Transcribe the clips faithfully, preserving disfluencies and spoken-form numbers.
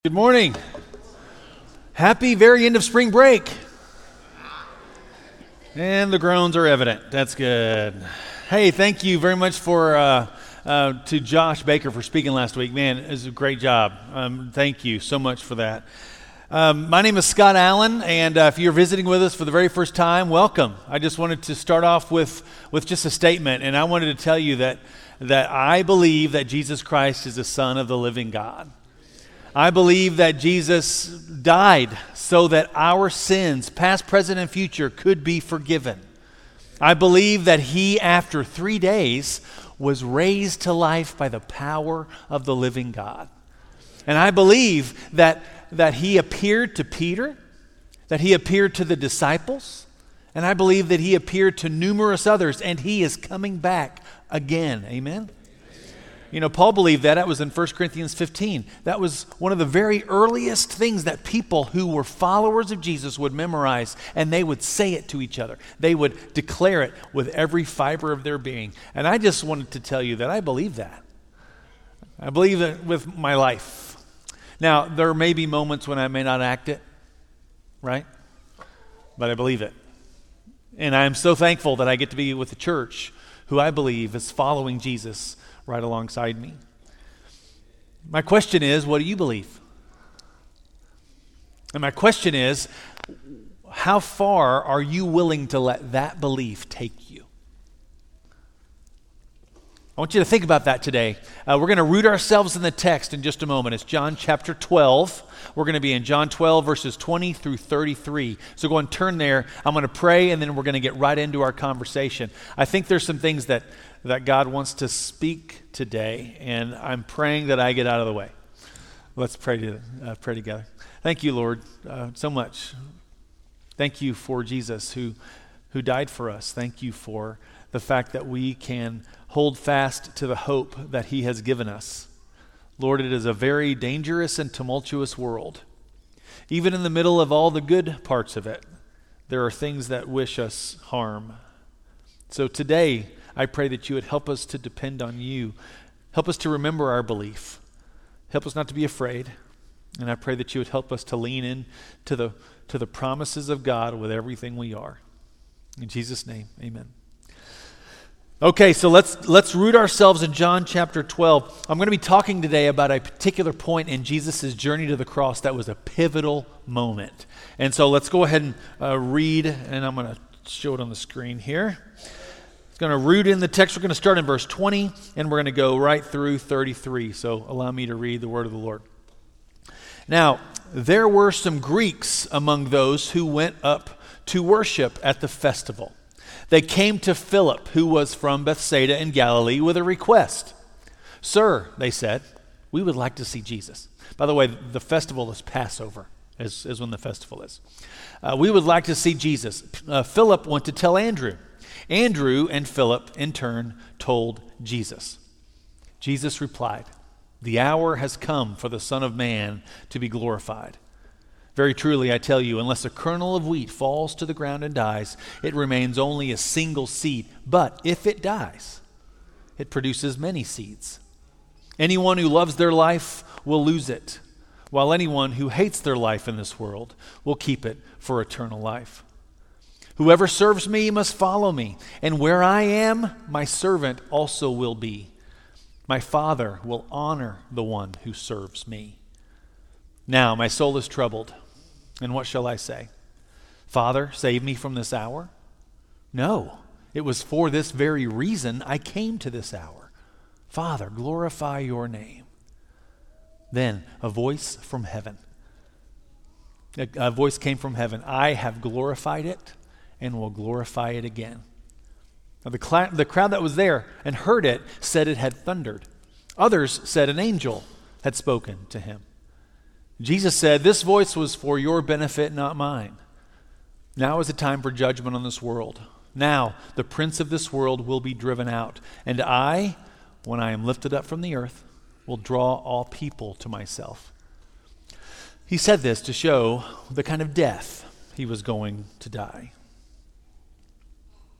Good morning. Happy very end of spring break. And the groans are evident. That's good. Hey, thank you very much for uh, uh, to Josh Baker for speaking last week. Man, it was a great job. Um, thank you so much for that. Um, my name is Scott Allen, and uh, if you're visiting with us for the very first time, welcome. I just wanted to start off with, with just a statement, and I wanted to tell you that that I believe that Jesus Christ is the Son of the living God. I believe that Jesus died so that our sins, past, present, and future, could be forgiven. I believe that he, after three days, was raised to life by the power of the living God. And I believe that, that he appeared to Peter, that he appeared to the disciples, and I believe that he appeared to numerous others, and he is coming back again. Amen? You know, Paul believed that. That was in First Corinthians fifteen. That was one of the very earliest things that people who were followers of Jesus would memorize, and they would say it to each other. They would declare it with every fiber of their being. And I just wanted to tell you that I believe that. I believe it with my life. Now, there may be moments when I may not act it, right? But I believe it. And I am so thankful that I get to be with the church who I believe is following Jesus right alongside me. My question is, what do you believe? And my question is, how far are you willing to let that belief take you? I want you to think about that today. Uh, we're going to root ourselves in the text in just a moment. It's John chapter twelve. We're going to be in John twelve, verses twenty through thirty-three. So go and turn there. I'm going to pray, and then we're going to get right into our conversation. I think there's some things that, that God wants to speak today, and I'm praying that I get out of the way. Let's pray, to, uh, pray together. Thank you, Lord, uh, so much. Thank you for Jesus who, who died for us. Thank you for the fact that we can hold fast to the hope that he has given us. Lord, it is a very dangerous and tumultuous world. Even in the middle of all the good parts of it, there are things that wish us harm. So today, I pray that you would help us to depend on you. Help us to remember our belief. Help us not to be afraid. And I pray that you would help us to lean in to the, to the promises of God with everything we are. In Jesus' name, amen. Okay, so let's let's root ourselves in John chapter twelve. I'm going to be talking today about a particular point in Jesus' journey to the cross that was a pivotal moment. And so let's go ahead and uh, read, and I'm going to show it on the screen here. It's going to root in the text. We're going to start in verse twenty, and we're going to go right through thirty-three. So allow me to read the word of the Lord. Now, there were some Greeks among those who went up to worship at the festival. They came to Philip, who was from Bethsaida in Galilee, with a request. Sir, they said, we would like to see Jesus. By the way, the festival is Passover, is, is when the festival is. Uh, we would like to see Jesus. Uh, Philip went to tell Andrew. Andrew and Philip, in turn, told Jesus. Jesus replied, the hour has come for the Son of Man to be glorified. Very truly, I tell you, unless a kernel of wheat falls to the ground and dies, it remains only a single seed. But if it dies, it produces many seeds. Anyone who loves their life will lose it, while anyone who hates their life in this world will keep it for eternal life. Whoever serves me must follow me, and where I am, my servant also will be. My Father will honor the one who serves me. Now my soul is troubled, and what shall I say? Father, save me from this hour? No, it was for this very reason I came to this hour. Father, glorify your name. Then a voice from heaven. A, a voice came from heaven. I have glorified it and will glorify it again. Now the, cl- the crowd that was there and heard it said it had thundered. Others said an angel had spoken to him. Jesus said, this voice was for your benefit, not mine. Now is the time for judgment on this world. Now the prince of this world will be driven out. And I, when I am lifted up from the earth, will draw all people to myself. He said this to show the kind of death he was going to die.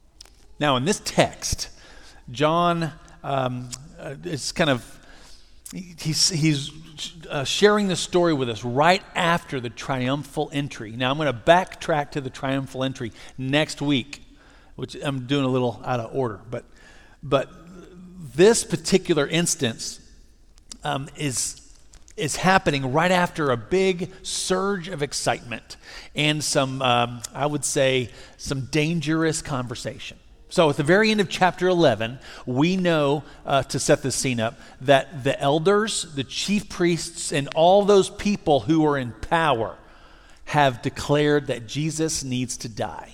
Now in this text, John um, uh, is kind of he's, he's uh, sharing the story with us right after the triumphal entry. Now, I'm going to backtrack to the triumphal entry next week, which I'm doing a little out of order. But, but this particular instance um, is is happening right after a big surge of excitement and some, um, I would say, some dangerous conversation. So at the very end of chapter eleven, we know, uh, to set the scene up, that the elders, the chief priests, and all those people who are in power have declared that Jesus needs to die.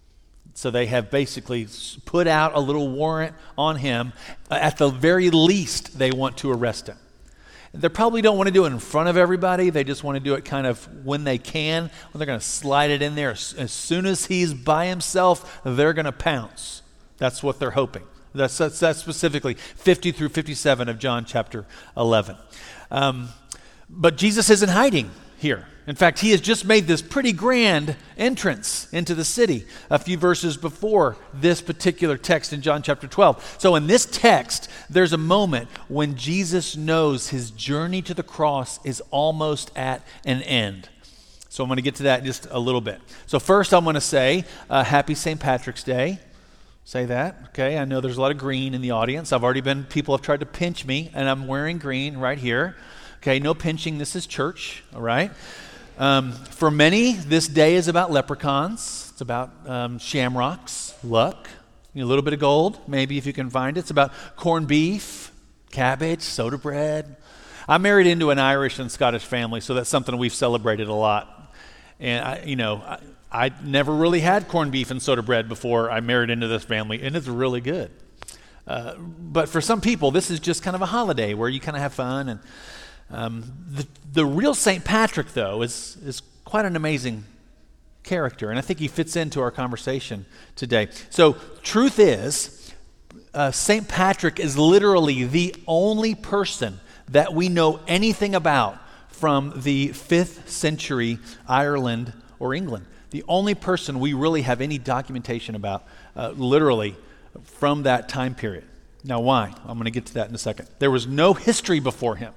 So they have basically put out a little warrant on him. At the very least, they want to arrest him. They probably don't want to do it in front of everybody. They just want to do it kind of when they can. When they're going to slide it in there. As soon as he's by himself, they're going to pounce. That's what they're hoping. That's, that's, that's specifically fifty through fifty-seven of John chapter eleven. Um, but Jesus isn't hiding here. In fact, he has just made this pretty grand entrance into the city a few verses before this particular text in John chapter twelve. So in this text, there's a moment when Jesus knows his journey to the cross is almost at an end. So I'm going to get to that in just a little bit. So first I'm going to say uh, happy Saint Patrick's Day. Say that, okay? I know there's a lot of green in the audience. I've already been, people have tried to pinch me, and I'm wearing green right here. Okay, no pinching. This is church, all right? Um, for many, this day is about leprechauns. It's about um, shamrocks, luck, you know, a little bit of gold, maybe if you can find it. It's about corned beef, cabbage, soda bread. I'm married into an Irish and Scottish family, so that's something we've celebrated a lot. And, I, you know, I, I never really had corned beef and soda bread before I married into this family, and it's really good. Uh, but for some people, this is just kind of a holiday where you kind of have fun. And um, the, the real Saint Patrick, though, is, is quite an amazing character, and I think he fits into our conversation today. So, truth is, uh, Saint Patrick is literally the only person that we know anything about from the fifth century Ireland or England. The only person we really have any documentation about, uh, literally, from that time period. Now, why? I'm going to get to that in a second. There was no history before him.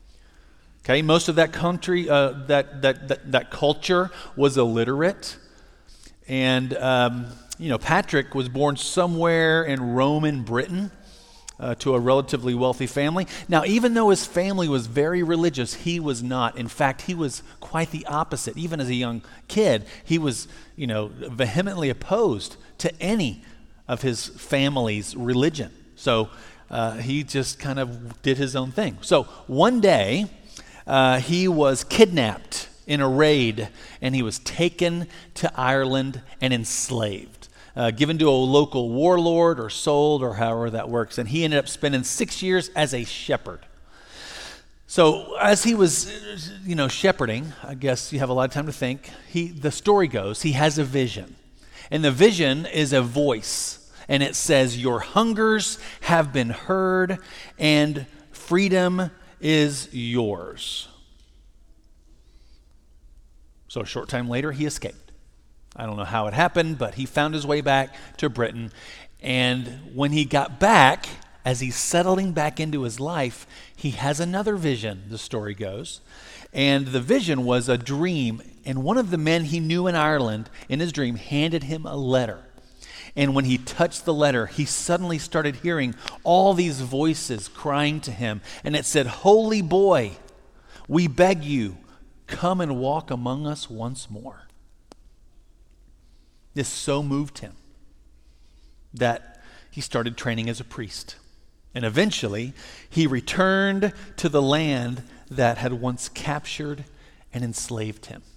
Okay, most of that country, uh, that, that that that culture was illiterate, and um, you know, Patrick was born somewhere in Roman Britain uh, to a relatively wealthy family. Now, even though his family was very religious, he was not. In fact, he was quite the opposite. Even as a young kid, he was, you know, vehemently opposed to any of his family's religion. So uh, he just kind of did his own thing. So one day, uh, he was kidnapped in a raid, and he was taken to Ireland and enslaved, uh, given to a local warlord or sold or however that works. And he ended up spending six years as a shepherd. So as he was, you know, shepherding, I guess you have a lot of time to think, he, the story goes, he has a vision. And the vision is a voice. And it says, your hungers have been heard, and freedom is yours. So a short time later, he escaped. I don't know how it happened, but he found his way back to Britain. And when he got back, as he's settling back into his life, he has another vision, the story goes. And the vision was a dream. And one of the men he knew in Ireland, in his dream, handed him a letter. And when he touched the letter, he suddenly started hearing all these voices crying to him. And it said, holy boy, we beg you, come and walk among us once more. This so moved him that he started training as a priest. And eventually, he returned to the land that had once captured and enslaved him.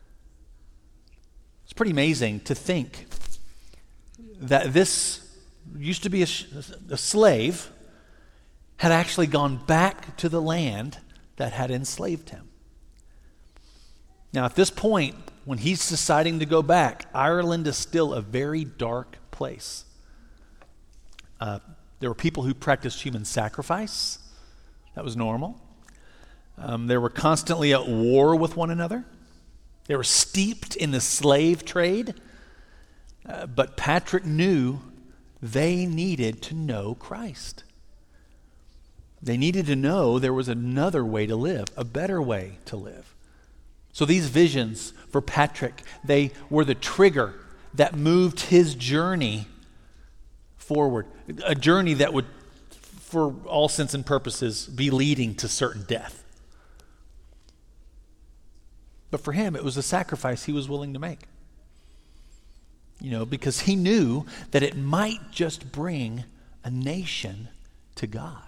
It's pretty amazing to think that this used to be a, a slave had actually gone back to the land that had enslaved him. Now, at this point, when he's deciding to go back, Ireland is still a very dark place. Uh, there were people who practiced human sacrifice. That was normal. Um, they were constantly at war with one another. They were steeped in the slave trade. Uh, but Patrick knew they needed to know Christ. They needed to know there was another way to live, a better way to live. So these visions for Patrick, they were the trigger that moved his journey forward. A journey that would, for all sense and purposes, be leading to certain death. But for him, it was a sacrifice he was willing to make. You know, because he knew that it might just bring a nation to God.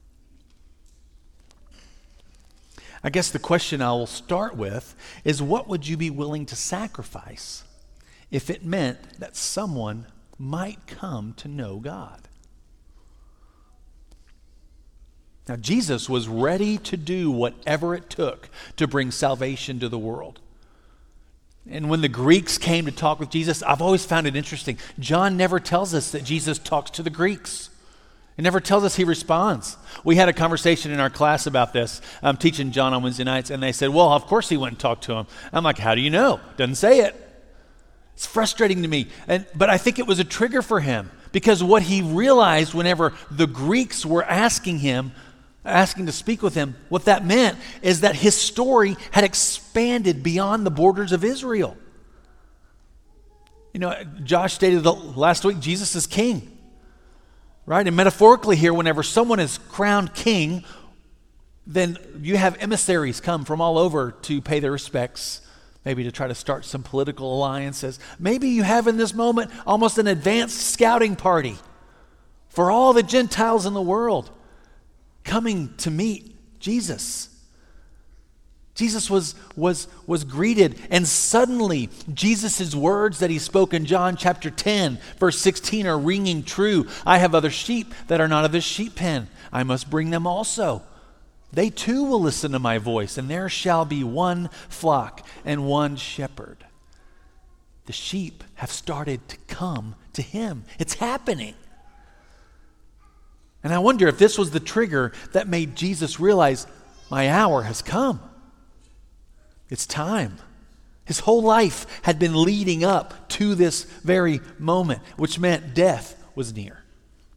I guess the question I will start with is, what would you be willing to sacrifice if it meant that someone might come to know God? Now, Jesus was ready to do whatever it took to bring salvation to the world. And when the Greeks came to talk with Jesus, I've always found it interesting. John never tells us that Jesus talks to the Greeks. It never tells us he responds. We had a conversation in our class about this. I'm teaching John on Wednesday nights, and they said, well, of course he went and talked to him. I'm like, how do you know? Doesn't say it. It's frustrating to me. And, but I think it was a trigger for him, because what he realized whenever the Greeks were asking him, asking to speak with him, what that meant is that his story had expanded beyond the borders of Israel. You know, Josh stated the, last week, Jesus is king. Right? And metaphorically here, whenever someone is crowned king, then you have emissaries come from all over to pay their respects, maybe to try to start some political alliances. Maybe you have in this moment almost an advanced scouting party for all the Gentiles in the world coming to meet Jesus. Jesus was, was, was greeted, and suddenly Jesus' words that he spoke in John chapter ten, verse sixteen are ringing true. I have other sheep that are not of this sheep pen. I must bring them also. They too will listen to my voice, and there shall be one flock and one shepherd. The sheep have started to come to him. It's happening. And I wonder if this was the trigger that made Jesus realize, my hour has come. It's time. His whole life had been leading up to this very moment, which meant death was near.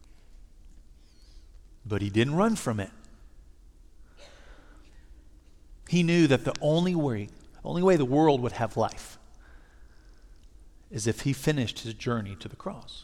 But he didn't run from it. He knew that the only way, only way the world would have life is if he finished his journey to the cross.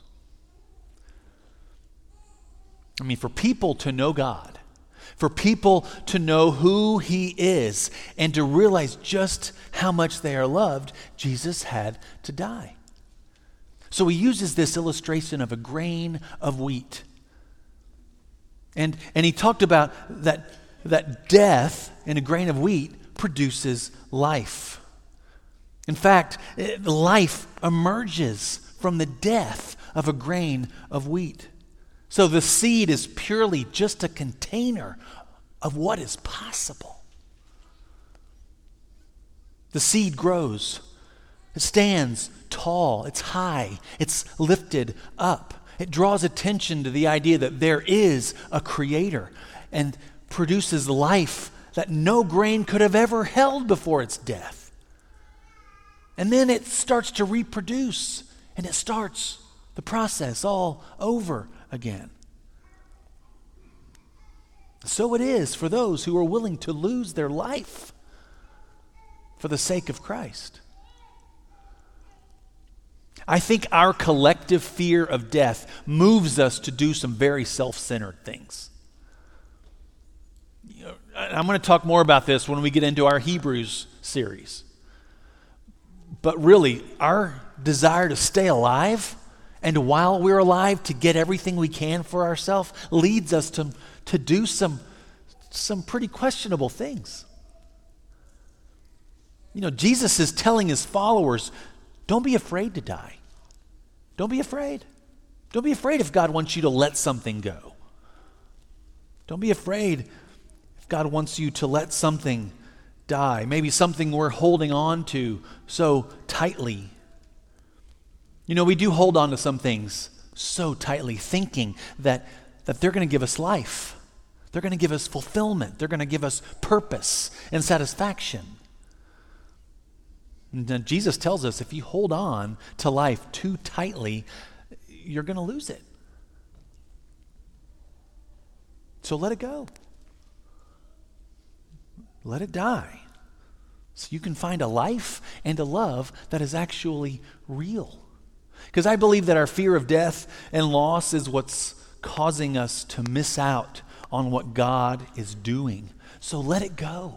I mean, for people to know God, for people to know who he is, and to realize just how much they are loved, Jesus had to die. So he uses this illustration of a grain of wheat. And, and he talked about that, that death in a grain of wheat produces life. In fact, life emerges from the death of a grain of wheat. So the seed is purely just a container of what is possible. The seed grows. It stands tall. It's high. It's lifted up. It draws attention to the idea that there is a creator and produces life that no grain could have ever held before its death. And then it starts to reproduce, and it starts the process all over again. So it is for those who are willing to lose their life for the sake of Christ. I think our collective fear of death moves us to do some very self-centered things. You know, I'm going to talk more about this when we get into our Hebrews series. But really, our desire to stay alive, and while we're alive, to get everything we can for ourselves, leads us to, to do some, some pretty questionable things. You know, Jesus is telling his followers, don't be afraid to die. Don't be afraid. Don't be afraid if God wants you to let something go. Don't be afraid if God wants you to let something die. Maybe something we're holding on to so tightly. You know, we do hold on to some things so tightly, thinking that, that they're going to give us life. They're going to give us fulfillment. They're going to give us purpose and satisfaction. And then Jesus tells us if you hold on to life too tightly, you're going to lose it. So let it go. let it die so you can find a life and a love that is actually real. Because I believe that our fear of death and loss is what's causing us to miss out on what God is doing. So let it go.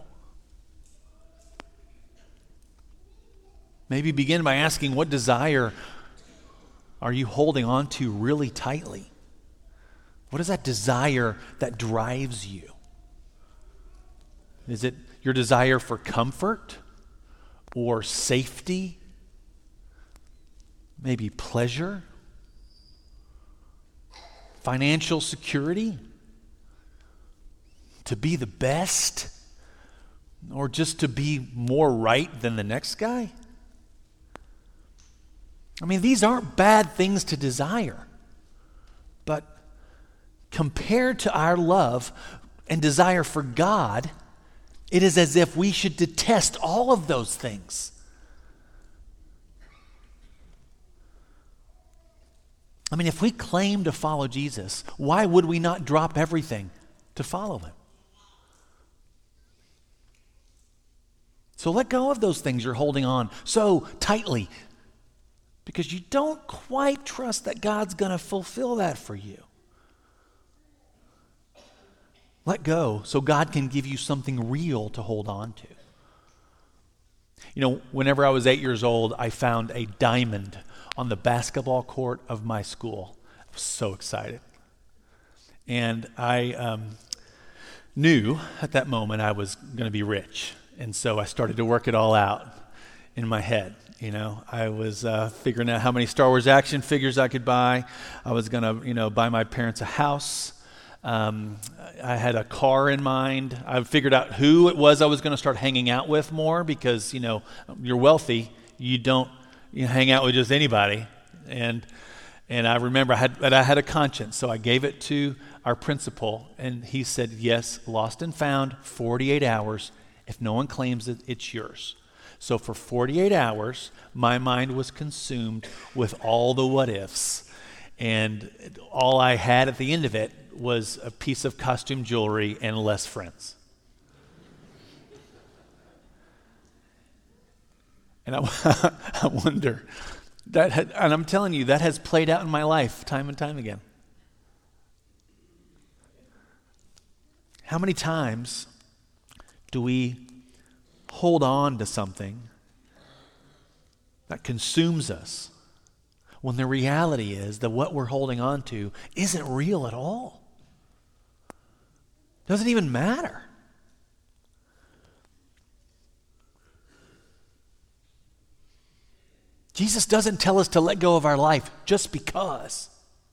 Maybe begin by asking, what desire are you holding on to really tightly? What is that desire that drives you? Is it your desire for comfort or safety? Maybe pleasure? Financial security? To be the best? Or just to be more right than the next guy? I mean, these aren't bad things to desire. But compared to our love and desire for God, it is as if we should detest all of those things. I mean, if we claim to follow Jesus, why would we not drop everything to follow him? So let go of those things you're holding on so tightly because you don't quite trust that God's going to fulfill that for you. Let go so God can give you something real to hold on to. You know, whenever I was eight years old, I found a diamond on the basketball court of my school. I was so excited. And I um, knew at that moment I was going to be rich. And so I started to work it all out in my head. You know, I was uh, figuring out how many Star Wars action figures I could buy. I was going to, you know, buy my parents a house. Um, I had a car in mind. I figured out who it was I was going to start hanging out with more because, you know, you're wealthy. You don't you hang out with just anybody. And and I remember I had, I had a conscience, so I gave it to our principal, and he said, yes, lost and found, forty-eight hours. If no one claims it, it's yours. So for forty-eight hours, my mind was consumed with all the what-ifs. And all I had at the end of it was a piece of costume jewelry and less friends. And I, I wonder, that had, and I'm telling you, that has played out in my life time and time again. How many times do we hold on to something that consumes us when the reality is that what we're holding on to isn't real at all? Doesn't even matter. Jesus doesn't tell us to let go of our life just because.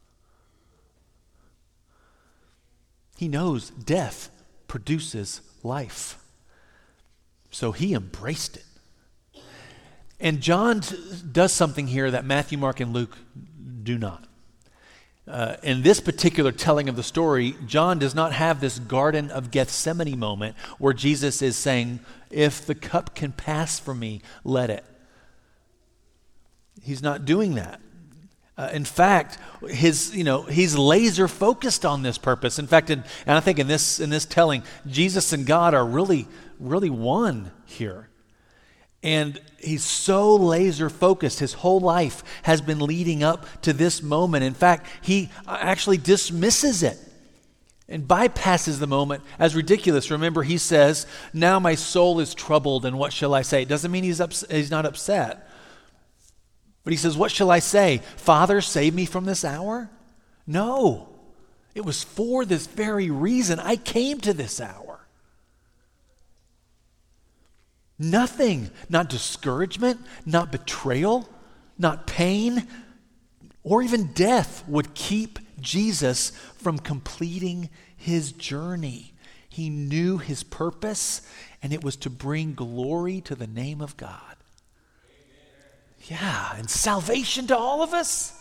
He knows death produces life. So he embraced it. And John t- does something here that Matthew, Mark, and Luke do not. Uh, in this particular telling of the story, John does not have this Garden of Gethsemane moment where Jesus is saying, if the cup can pass from me, let it. He's not doing that. Uh, in fact, his you know he's laser focused on this purpose. In fact, in, and I think in this in this telling, Jesus and God are really really one here, and he's so laser focused. His whole life has been leading up to this moment. In fact, he actually dismisses it and bypasses the moment as ridiculous. Remember, he says, "Now my soul is troubled, and what shall I say?" It doesn't mean he's ups- he's not upset. But he says, what shall I say? Father, save me from this hour? No. It was for this very reason I came to this hour. Nothing, not discouragement, not betrayal, not pain, or even death would keep Jesus from completing his journey. He knew his purpose, and it was to bring glory to the name of God. Yeah, and salvation to all of us.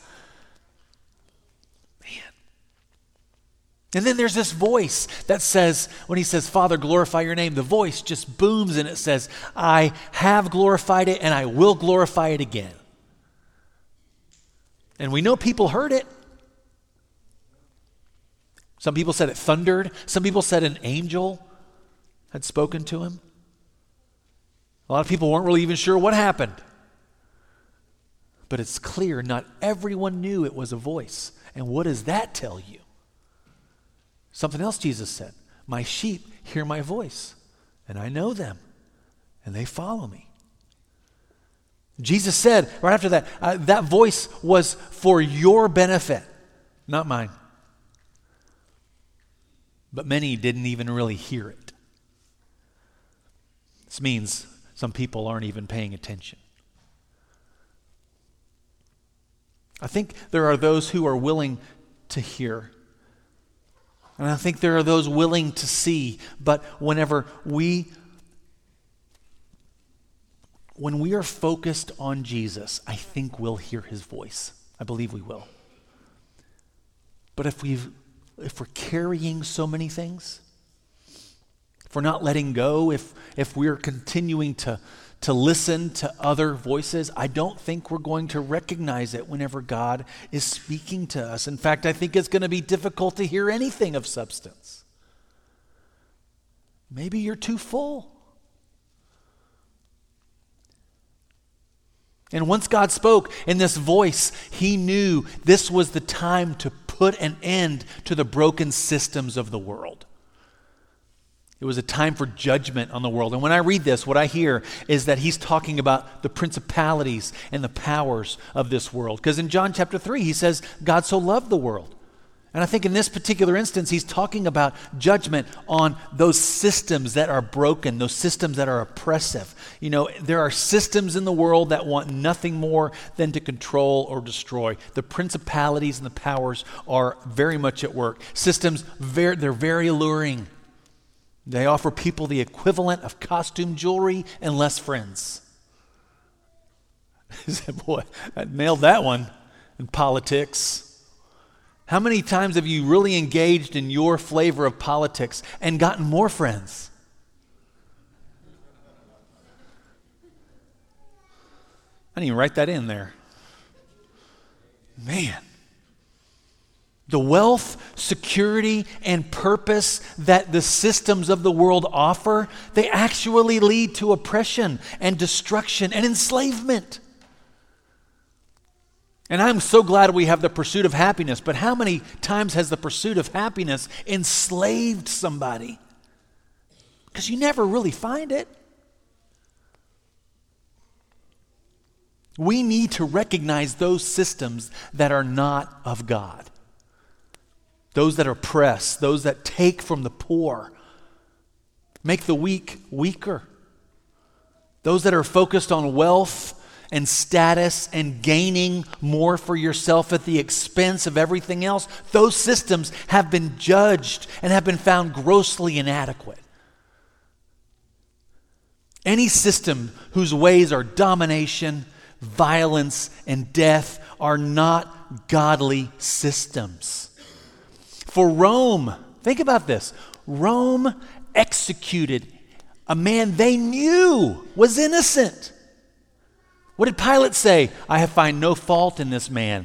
Man. And then there's this voice that says, when he says, Father, glorify your name, the voice just booms and it says, I have glorified it and I will glorify it again. And we know people heard it. Some people said it thundered. Some people said an angel. had spoken to him. A lot of people weren't really even sure what happened. But it's clear not everyone knew it was a voice. And what does that tell you? Something else Jesus said. My sheep hear my voice, and I know them, and they follow me. Jesus said right after that, uh, that voice was for your benefit, not mine. But many didn't even really hear it. This means some people aren't even paying attention. I think there are those who are willing to hear. And I think there are those willing to see. But whenever we, when we are focused on Jesus, I think we'll hear his voice. I believe we will. But if we've, if we're carrying so many things, if we're not letting go, if if we're continuing to, to listen to other voices, I don't think we're going to recognize it whenever God is speaking to us. In fact, I think it's going to be difficult to hear anything of substance. Maybe you're too full. And once God spoke in this voice, he knew this was the time to put an end to the broken systems of the world. It was a time for judgment on the world. And when I read this, what I hear is that he's talking about the principalities and the powers of this world. Because in John chapter three, he says, God so loved the world. And I think in this particular instance, he's talking about judgment on those systems that are broken, those systems that are oppressive. You know, there are systems in the world that want nothing more than to control or destroy. The principalities and the powers are very much at work. Systems, very, they're very alluring. They offer people the equivalent of costume jewelry and less friends. I said, boy, I nailed that one in politics. How many times have you really engaged in your flavor of politics and gotten more friends? I didn't even write that in there. Man. The wealth, security, and purpose that the systems of the world offer, they actually lead to oppression and destruction and enslavement. And I'm so glad we have the pursuit of happiness, but how many times has the pursuit of happiness enslaved somebody? Because you never really find it. We need to recognize those systems that are not of God. Those that oppress, those that take from the poor, make the weak weaker. Those that are focused on wealth and status and gaining more for yourself at the expense of everything else, those systems have been judged and have been found grossly inadequate. Any system whose ways are domination, violence, and death are not godly systems. For Rome, think about this. Rome executed a man they knew was innocent. What did Pilate say? I have found no fault in this man.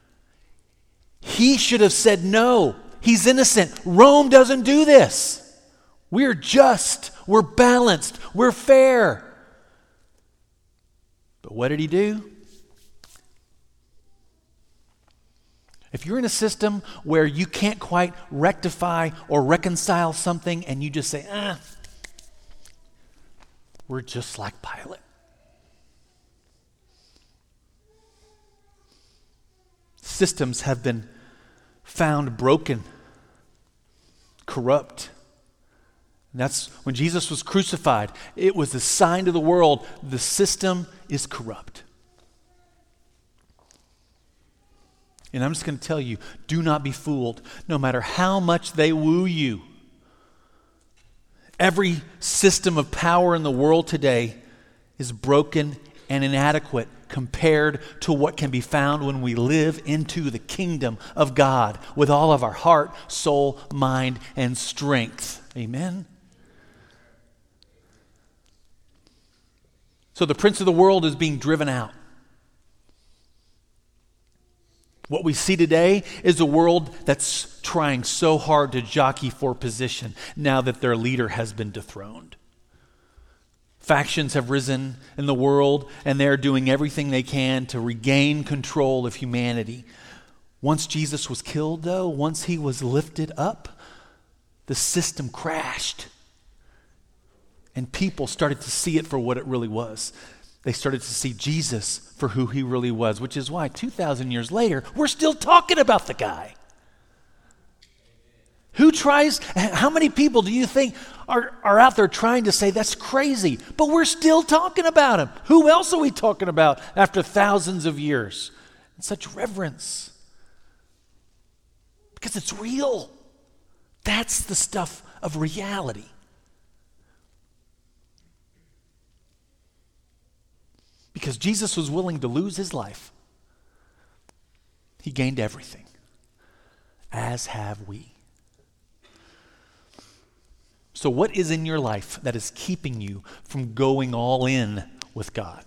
He should have said no. He's innocent. Rome doesn't do this. We're just. We're balanced. We're fair. But what did he do? If you're in a system where you can't quite rectify or reconcile something and you just say, ah, we're just like Pilate. Systems have been found broken, corrupt. And that's when Jesus was crucified. It was a sign to the world, the system is corrupt. And I'm just going to tell you, do not be fooled. No matter how much they woo you, every system of power in the world today is broken and inadequate compared to what can be found when we live into the kingdom of God with all of our heart, soul, mind, and strength. Amen? So the prince of the world is being driven out. What we see today is a world that's trying so hard to jockey for position now that their leader has been dethroned. Factions have risen in the world, and they're doing everything they can to regain control of humanity. Once Jesus was killed, though, once he was lifted up, the system crashed. And people started to see it for what it really was. They started to see Jesus for who he really was, which is why two thousand years later, we're still talking about the guy. Who tries, how many people do you think are, are out there trying to say that's crazy, but we're still talking about him? Who else are we talking about after thousands of years? And such reverence. Because it's real. That's the stuff of reality. Because Jesus was willing to lose his life. He gained everything, as have we. So what is in your life that is keeping you from going all in with God?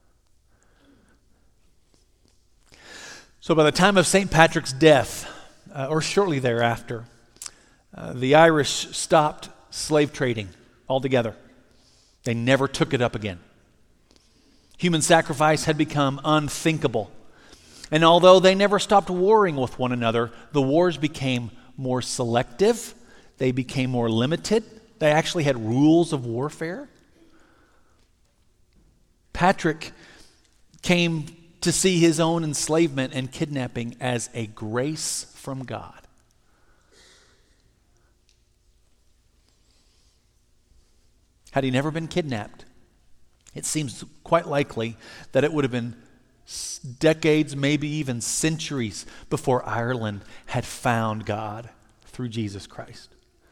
So by the time of Saint Patrick's death, uh, or shortly thereafter, uh, the Irish stopped slave trading altogether. They never took it up again. Human sacrifice had become unthinkable. And although they never stopped warring with one another, the wars became more selective. They became more limited. They actually had rules of warfare. Patrick came to see his own enslavement and kidnapping as a grace from God. Had he never been kidnapped, it seems quite likely that it would have been decades, maybe even centuries before Ireland had found God through Jesus Christ.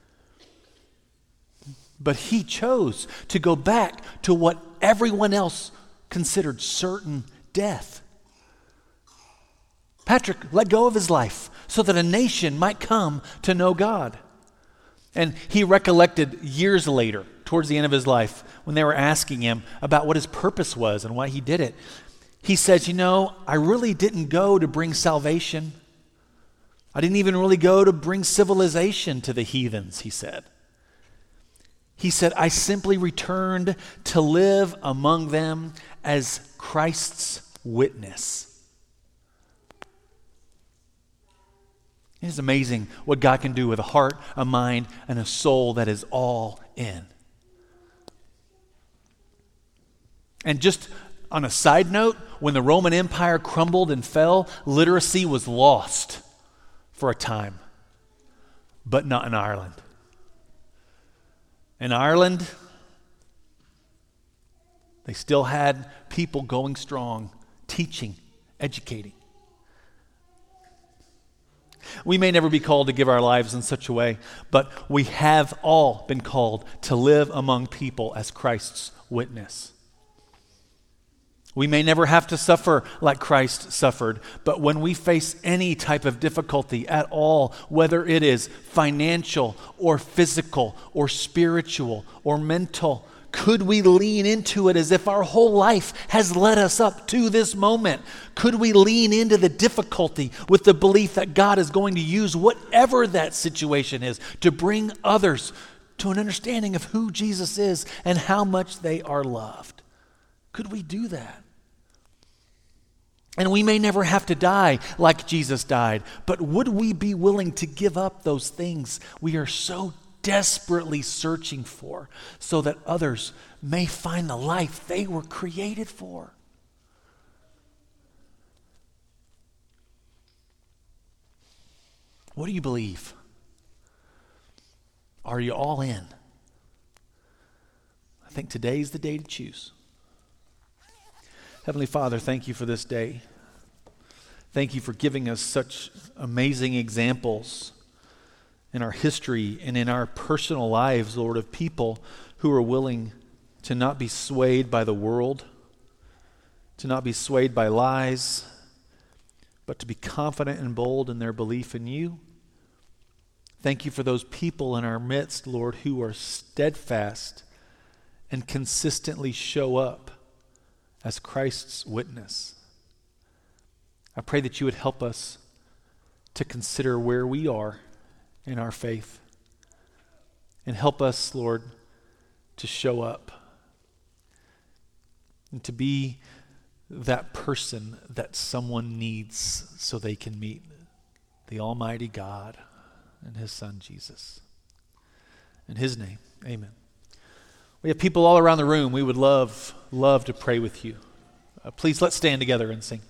But he chose to go back to what everyone else considered certain death. Patrick let go of his life so that a nation might come to know God. And he recollected years later, towards the end of his life, when they were asking him about what his purpose was and why he did it. He says, you know, I really didn't go to bring salvation. I didn't even really go to bring civilization to the heathens, he said. He said, I simply returned to live among them as Christ's witness. It is amazing what God can do with a heart, a mind, and a soul that is all in. And just on a side note, when the Roman Empire crumbled and fell, literacy was lost for a time, but not in Ireland. In Ireland, they still had people going strong, teaching, educating. We may never be called to give our lives in such a way, but we have all been called to live among people as Christ's witness. We may never have to suffer like Christ suffered, but when we face any type of difficulty at all, whether it is financial or physical or spiritual or mental, could we lean into it as if our whole life has led us up to this moment? Could we lean into the difficulty with the belief that God is going to use whatever that situation is to bring others to an understanding of who Jesus is and how much they are loved? Could we do that? And we may never have to die like Jesus died, but would we be willing to give up those things we are so desperately searching for so that others may find the life they were created for? What do you believe? Are you all in? I think today's the day to choose. Heavenly Father, thank you for this day. Thank you for giving us such amazing examples in our history and in our personal lives, Lord, of people who are willing to not be swayed by the world, to not be swayed by lies, but to be confident and bold in their belief in you. Thank you for those people in our midst, Lord, who are steadfast and consistently show up as Christ's witness. I pray that you would help us to consider where we are in our faith and help us, Lord, to show up and to be that person that someone needs so they can meet the Almighty God and his Son, Jesus. In his name, amen. We have people all around the room. We would love, love to pray with you. Uh, please, let's stand together and sing.